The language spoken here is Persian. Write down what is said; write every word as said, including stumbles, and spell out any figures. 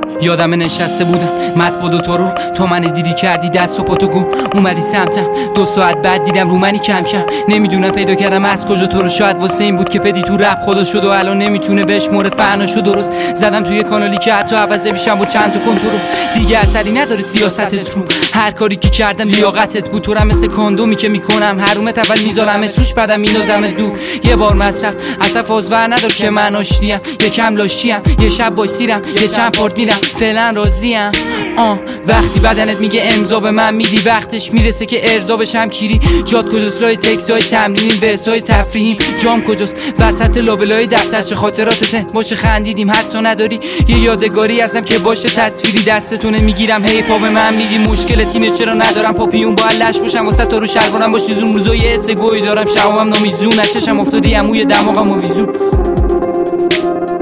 یادم نشسته بودم مست با دوتا رو، تا من دیدی کردی دست و پاتو گم اومدی سمتم. دو ساعت بعد دیدم رو منی کم کم، نمیدونم پیدا کردم از کجا تو رو. شاید واسه این بود که پدی تو رپ خدا شد و الان نمیتونه بشموره فناشو درست. زدم توی کانالی که حتی عوضه میشم با چند تا کنترل. دیگه اثری نداره سیاستت رو، هر کاری که کردم لیاقتت بود. تو را مثل کاندومی که میکنم حرومت اول میذارمت روش بعدم میندازمت دور. یه بار مصرف اصلا آزور ندار که من آشتیم، یکم لاشتیم، یه شب بایستیرم، یه چند پارت میرم، فعلا راضیم. آه وقتی بدنت میگه امضا به من میدی، وقتش میرسه که ارضا بشم کیری. جات کجاست راه تکسای تمرینیم، ورسای تفریحیم، جام کجاست وسط لابلای دفترچه خاطراتت باشه خندیدیم. حتی نداری یه یادگاری ازم که باشه تصویری، دستتونه میگیرم هی پا به من میدی. مشکلت اینه چرا ندارم پاپیون با لش باشم واسه تو رو شلوارم باشی زون روزای اسه گوی دارم شبام نمیزون از چشم افتادی عموی دماغم و ویزون.